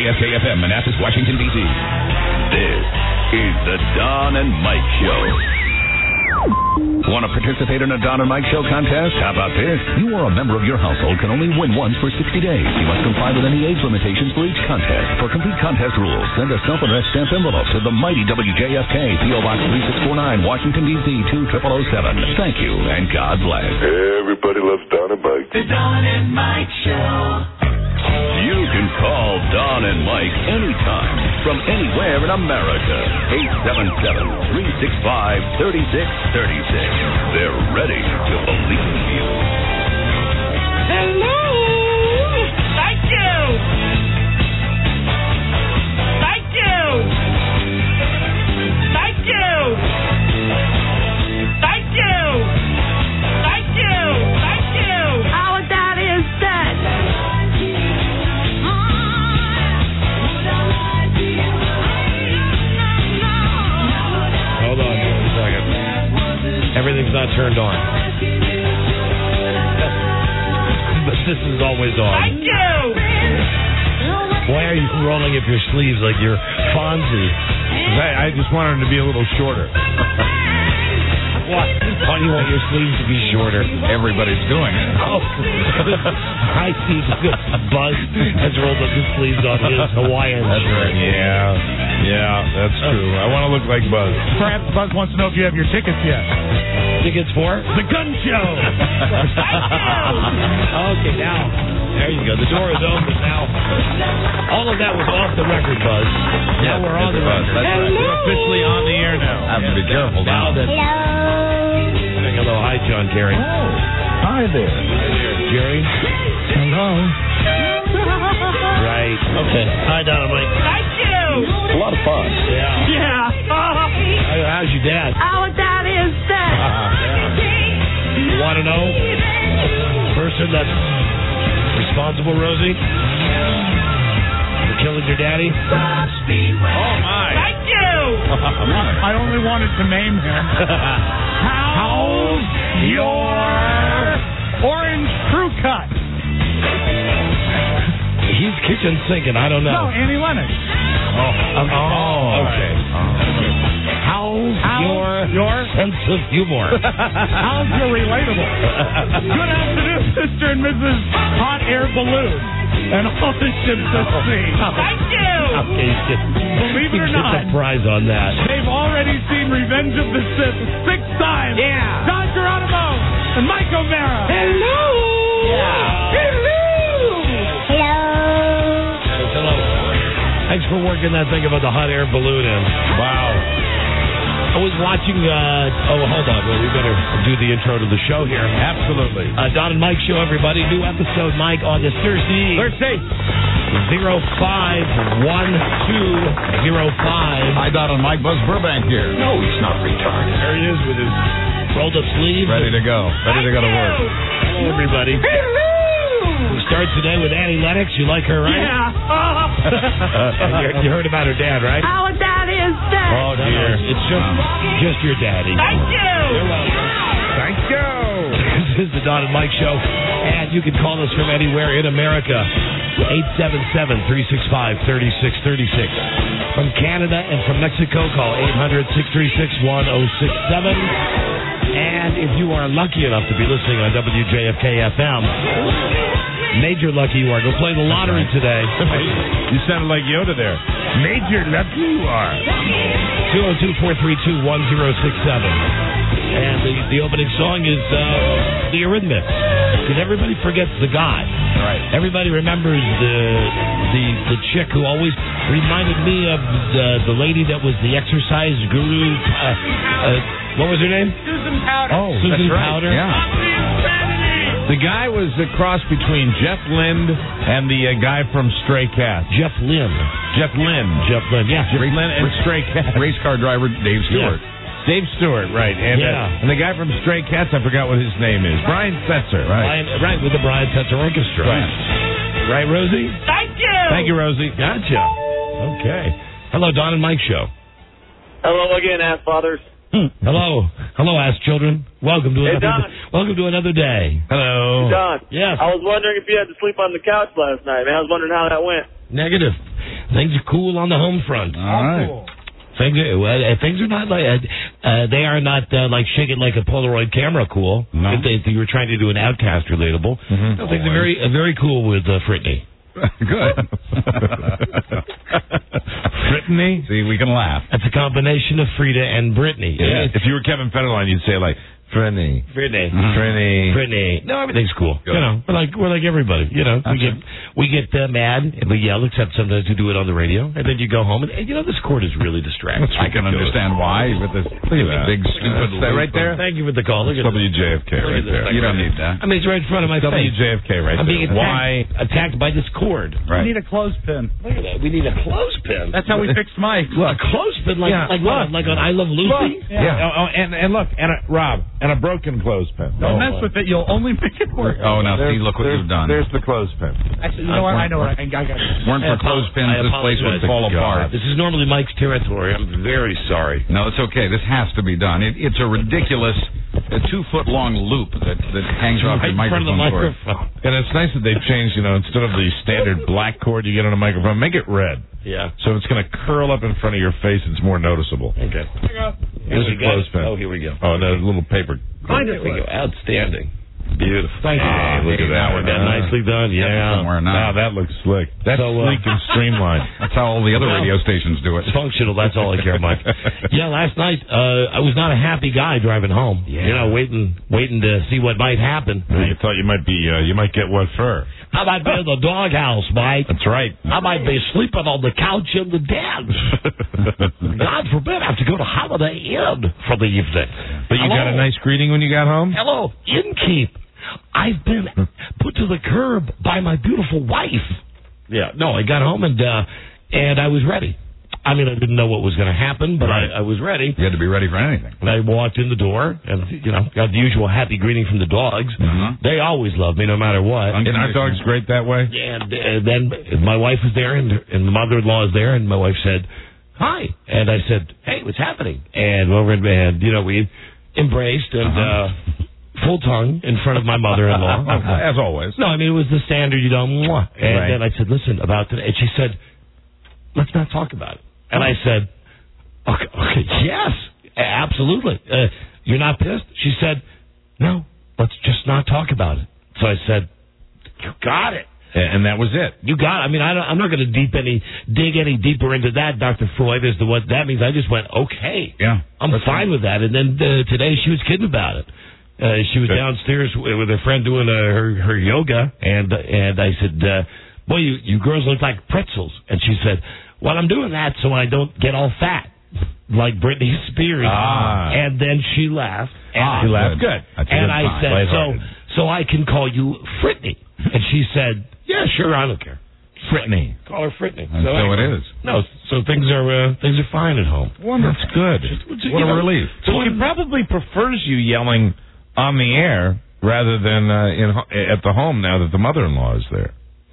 WJFK-FM, Manassas, Washington, D.C. This is the Don and Mike Show. Want to participate in a Don and Mike Show contest? How about this? You or a member of your household can only win once for 60 days. You must comply with any age limitations for each contest. For complete contest rules, send a self-addressed stamped envelope to the mighty WJFK, P.O. Box 3649, Washington, D.C. 20007. Thank you, and God bless. Everybody loves Don and Mike. The Don and Mike Show. You can call Don and Mike anytime from anywhere in America. 877-365-3636. They're ready to believe you. Hello. Thank you. Thank you. Thank you. Thank you. Thank you. Thank you. Our daddy is dead. Hold on just a second. Everything's not turned on. But this is always on. Thank you. Why are you rolling up your sleeves like you're Fonzie? I just wanted them to be a little shorter. What? Why do you want your sleeves to be shorter? Everybody's doing it. Oh, I see. Buzz has rolled up his sleeves on his Hawaiian shirt. Yeah, that's true. I want to look like Buzz. Perhaps Buzz wants to know if you have your tickets yet. Tickets for? The Gun Show. Okay, now. There you go. The door is open now. All of that was off the record, Buzz. Now we're on the record. That's right. We're officially on the air now. I have to be careful now. Saying hello. Hi, John Kerry. Hi there. Jerry. Hello. Right. Okay. Hi, Don and Mike. Thank you. It's a lot of fun. Yeah. Yeah. How's your dad? Our daddy is dead. You want to know? Person that's responsible, Rosie, for killing your daddy? Oh, my. Thank you. I only wanted to name him. How's your orange crew cut? He's kitchen sinking. I don't know. No, Annie Lennox. Okay. How's your sense of humor? How's your relatable? Good afternoon, Mr. and Mrs. Hot Air Balloon and all the ships at sea. Thank you. Okay, Believe it or get not, the prize on that. they've already seen Revenge of the Sith 6 times. Yeah. Don Geronimo and Mike O'Mara. Hello. Yeah. Hello. Thanks for working that thing about the hot air balloon in. Wow. I was watching, hold on. Well, we better do the intro to the show here. Absolutely. Don and Mike Show, everybody. New episode, Mike, on this Thursday. 051205. Hi, Don and Mike. Buzz Burbank here. No, he's not retarded. There he is with his rolled up sleeves. Ready to go. Ready to go to work. Hello, everybody. We start today with Annie Lennox. You like her, right? Yeah. You heard about her dad, right? Our daddy is dead. Oh, dear. It's just your daddy. Thank you. You're welcome. Thank you. This is the Don and Mike Show, and you can call us from anywhere in America. 877-365-3636. From Canada and from Mexico, call 800-636-1067. And if you are lucky enough to be listening on WJFK-FM, major lucky you are. Go play the lottery today. You sounded like Yoda there. Major lucky you are. 202-432-1067. And the opening song is the Eurythmics. Because everybody forgets the guy. Right. Everybody remembers the chick who always reminded me of the lady that was the exercise guru. What was her name? Susan Powder. Oh, Susan that's right. Powder. Yeah. The guy was a cross between Jeff Lynne and the guy from Stray Cats. Jeff Lynne. Jeff Lynne, yeah. Jeff Lynne and Stray Cats. Race car driver Dave Stewart. Yeah. Dave Stewart, right. And, and the guy from Stray Cats, I forgot what his name is. Brian Setzer, right. Right, with the Brian Setzer Orchestra. Right, Rosie? Thank you. Thank you, Rosie. Gotcha. Okay. Hello, Don and Mike Show. Hello again, ass fathers. Hello, ass children. Welcome to another day. Hello. Don. Yes. I was wondering if you had to sleep on the couch last night, man. I was wondering how that went. Negative. things are cool on the home front. All right. Cool. Things are not like they are not like shaking like a Polaroid camera cool. No. If you were trying to do an Outcast relatable, no, things are very cool with Fritney. Good. Brittany? See, we can laugh. That's a combination of Frida and Britney. Yeah. If you were Kevin Federline, you'd say like, Brittany. Britney. No, everything's cool. Good. You know, we're like everybody. You know, we get mad and we yell, except sometimes we do it on the radio, and then you go home and you know this cord is really distracting. I can understand why with this big stupid that right there? Thank you for the call. Look at this. WJFK right there. You don't need that. I mean, it's right in front of my face. WJFK right I'm being there. attacked by this cord. We need a clothespin. Look at that. We need a clothespin. That's how we fixed Mike. A clothespin, like on I Love Lucy. Yeah. Oh, and look, Rob, and a broken clothespin. Don't mess with it. You'll only make it work. Oh, now see, look what you've done. There's the clothespin. Actually, you know what? I know what I got. Weren't for clothespins, this place would fall apart. This is normally Mike's territory. I'm very sorry. No, it's okay. This has to be done. It's a ridiculous 2-foot-long loop that hangs off Right your in front of the microphone cord. microphone. And it's nice that they've changed, instead of the standard black cord you get on a microphone, make it red. Yeah. So it's going to curl up in front of your face. It's more noticeable. Okay. Here's a clothespin. Oh, here we go. Oh, no, little paper. There we go. Outstanding. Beautiful. Thank you. Look at that one. Nicely done. Yeah. Somewhere Now now. that looks slick. That's sleek and streamlined. That's how all the other radio stations do it. It's functional. That's all I care about. Yeah, last night I was not a happy guy driving home. Yeah. Waiting to see what might happen. You thought you might get what fur? I might be in the doghouse, Mike. That's right. I might be sleeping on the couch in the den. God forbid I have to go to Holiday Inn for the evening. But you got a nice greeting when you got home? Hello, Innkeep. I've been put to the curb by my beautiful wife. Yeah, no, I got home and I was ready. I mean, I didn't know what was going to happen, but I was ready. You had to be ready for anything. And I walked in the door and, got the usual happy greeting from the dogs. They always love me no matter what. And our dog's great that way? And then my wife was there and the mother-in-law is there, and my wife said, hi. And I said, hey, what's happening? And we embraced and full tongue in front of my mother-in-law. As always. No, I mean, it was the standard, mwah. And then I said, listen, about today. And she said, let's not talk about it. And I said, okay, yes, absolutely. You're not pissed? She said, no, let's just not talk about it. So I said, you got it. And that was it. You got it. I mean, I'm not going to dig any deeper into that, Dr. Freud, as to what that means. I just went, okay. Yeah. I'm fine with that. And then today she was kidding about it. She was downstairs with her friend doing her yoga, and I said, boy, you girls look like pretzels. And she said, well, I'm doing that so I don't get all fat, like Britney Spears. And then she laughed. She laughed. Good. And I said, so I can call you Fritney. And she said, yeah, sure, I don't care. Fritney. Call her Fritney. So it is. No, so things are fine at home. Wonderful. That's good. What a relief. So she probably prefers you yelling on the air rather than at the home now that the mother-in-law is there.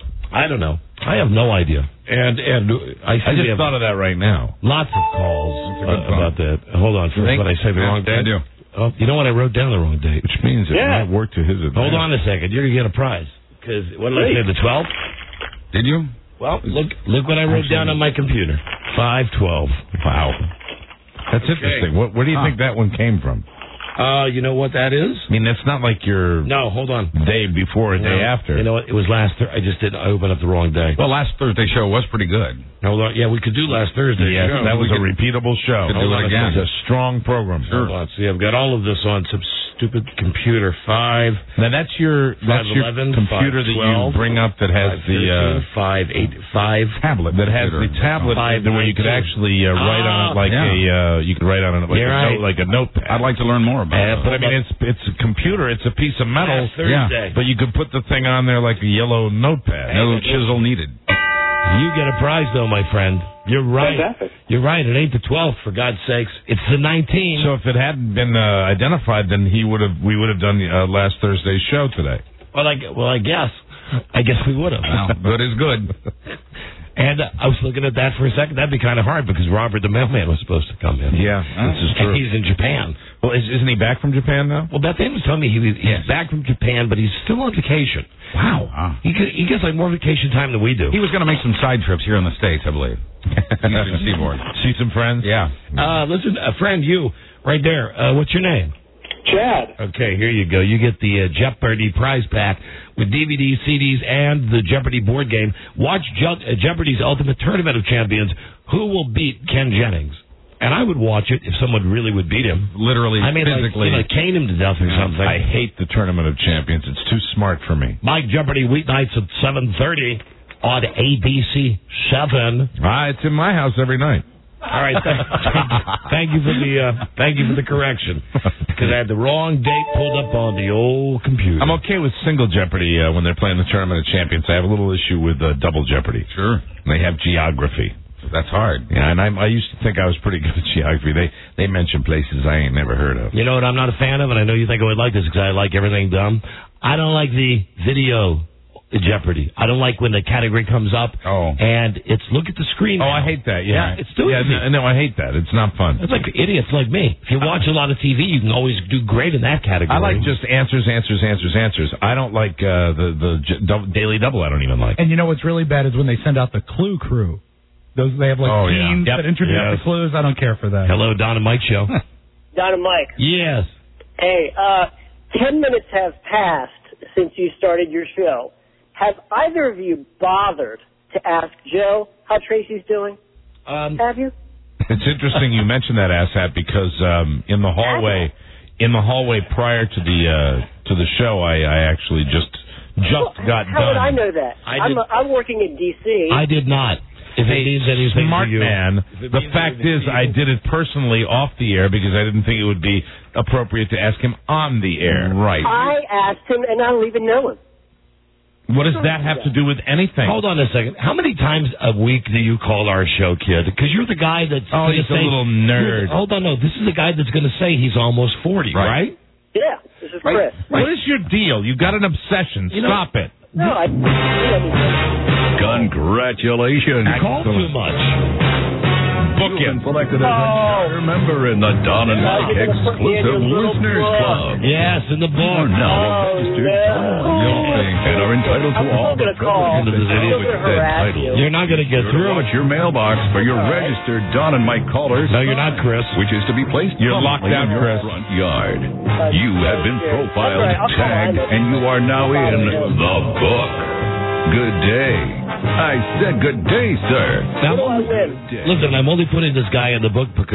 I don't know. I have no idea. And I just thought of that right now. Lots of calls about that. Hold on. First, when I say the wrong date. I do. Oh, you know what? I wrote down the wrong date. Which means it might work to his advantage. Hold on a second. You're going to get a prize. Because what did I say, the 12th? Did you? Well, look what I wrote down on my computer. 5/12. Wow. That's interesting. Where do you think that one came from? You know what that is? I mean, that's not like your No, hold on. day before or day after. You know what? It was last Thursday. I just didn't open up the wrong day. Well, last Thursday show was pretty good. Hold on. Yeah, we could do last Thursday. Yes, that was a repeatable show. Could do it again. It's a strong program. Hold on. See, I've got all of this on some stupid computer. 5. Now that's your 11, computer 5, that 12, you bring up that has 5, 13, 5, 8, 5 tablet that has the tablet 5, where you could actually write on it like you could write on it like a notepad. I'd like to learn more about it. But I mean, it's a computer. It's a piece of metal. Last Thursday. But you could put the thing on there like a yellow notepad. No chisel needed. You get a prize, though, my friend. You're right. Fantastic. You're right. It ain't the 12th, for God's sakes. It's the 19th. So if it hadn't been identified, then we would have done last Thursday's show today. Well, I guess we would have. Well, good is good. And I was looking at that for a second. That'd be kind of hard because Robert the mailman was supposed to come in. Yeah, this is true. And he's in Japan. Well, isn't he back from Japan now? Well, Beth Ann was telling me he's back from Japan, but he's still on vacation. Wow. He gets like more vacation time than we do. He was going to make some side trips here in the States, I believe. Eastern Seaboard. See some friends? Yeah. Listen, a friend, you, right there. What's your name? Chad. Okay, here you go. You get the Jeopardy prize pack with DVDs, CDs, and the Jeopardy board game. Watch Jeopardy's Ultimate Tournament of Champions. Who will beat Ken Jennings? And I would watch it if someone really would beat him. Literally, physically. Like cane him to death or something. I hate the Tournament of Champions. It's too smart for me. Mike Jeopardy weeknights at 7:30 on ABC 7. It's in my house every night. All right, thank you for the correction, because I had the wrong date pulled up on the old computer. I'm okay with single Jeopardy when they're playing the Tournament of Champions. I have a little issue with double Jeopardy. Sure. They have geography. That's hard. Yeah, and I used to think I was pretty good at geography. They mention places I ain't never heard of. You know what I'm not a fan of, and I know you think I would like this because I like everything dumb. I don't like the video Jeopardy. I don't like when the category comes up and it's look at the screen. Oh, I hate that. Yeah, it's too easy. No, I hate that. It's not fun. It's like idiots like me. If you watch a lot of TV, you can always do great in that category. I like just answers. I don't like the Daily Double. I don't even like. And you know what's really bad is when they send out the Clue Crew. They have teams that introduce the clues. I don't care for that. Hello, Don and Mike show. Don and Mike. Yes. Hey, 10 minutes have passed since you started your show. Have either of you bothered to ask Joe how Tracy's doing? Have you? It's interesting you mentioned that, asshat, because in the hallway prior to the show, I actually just got done. How would I know that? I'm working in D.C. I did not. If it means anything smart to you, man. The fact is, I did it personally off the air because I didn't think it would be appropriate to ask him on the air. Right. I asked him, and I don't even know him. What does that have to do with anything? Hold on a second. How many times a week do you call our show, kid? Because you're the guy that's he's a little nerd. Hold on, no. This is the guy that's going to say he's almost 40, right? Yeah, this is Chris. What is your deal? You've got an obsession. Stop it. No, I didn't do anything. Congratulations. You call too much. Book him. Selected as a charter member in the Don and Mike exclusive Listeners Club. Yes, in the book. You're now a registered and are entitled to all the titles. You're not going to get through. Watch your mailbox for your registered Don and Mike callers. No, you're not, Chris. Which is to be placed You're locked out, in your Chris. front yard. You have been profiled, tagged, and you are now in the book. Good day. I said good day, sir. Now, listen, I'm only putting this guy in the book because